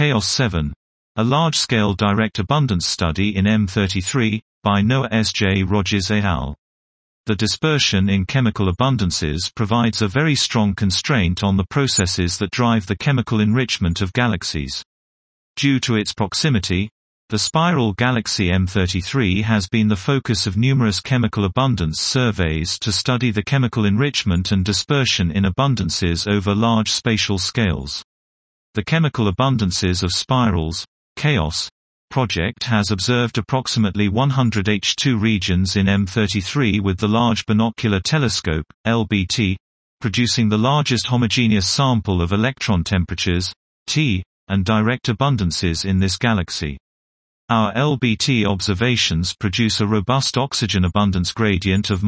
Chaos 7, a large-scale direct abundance study in M33, by Noah S. J. Rogers et al. The dispersion in chemical abundances provides a very strong constraint on the processes that drive the chemical enrichment of galaxies. Due to its proximity, the spiral galaxy M33 has been the focus of numerous chemical abundance surveys to study the chemical enrichment and dispersion in abundances over large spatial scales. The chemical abundances of spirals, Chaos project has observed approximately 100 H2 regions in M33 with the Large Binocular Telescope, LBT, producing the largest homogeneous sample of electron temperatures, T, and direct abundances in this galaxy. Our LBT observations produce a robust oxygen abundance gradient of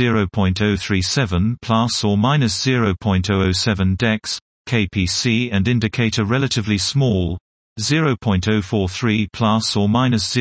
-0.037 plus or -0.007 dex, kpc, and indicate a relatively small 0.043 plus or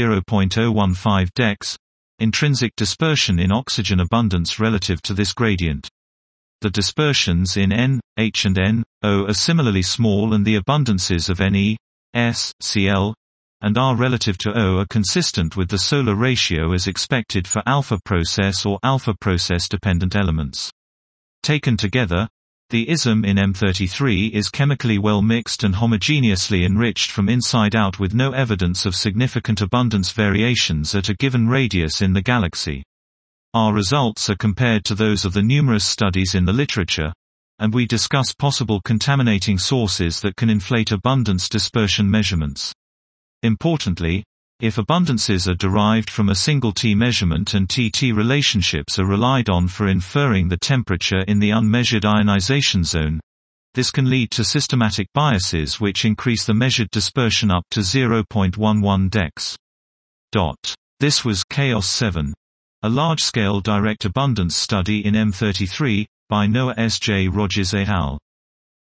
-0.015 dex intrinsic dispersion in oxygen abundance relative to this gradient. The dispersions in N, H and N, O are similarly small, and the abundances of Ne, S, Cl, and R relative to O are consistent with the solar ratio as expected for alpha process or alpha process dependent elements. Taken together, the ISM in M33 is chemically well mixed and homogeneously enriched from inside out, with no evidence of significant abundance variations at a given radius in the galaxy. Our results are compared to those of the numerous studies in the literature, and we discuss possible contaminating sources that can inflate abundance dispersion measurements. Importantly, if abundances are derived from a single T measurement and T-T relationships are relied on for inferring the temperature in the unmeasured ionization zone, this can lead to systematic biases which increase the measured dispersion up to 0.11 dex. This was Chaos 7, a large-scale direct abundance study in M33, by Noah S. J. Rogers et al.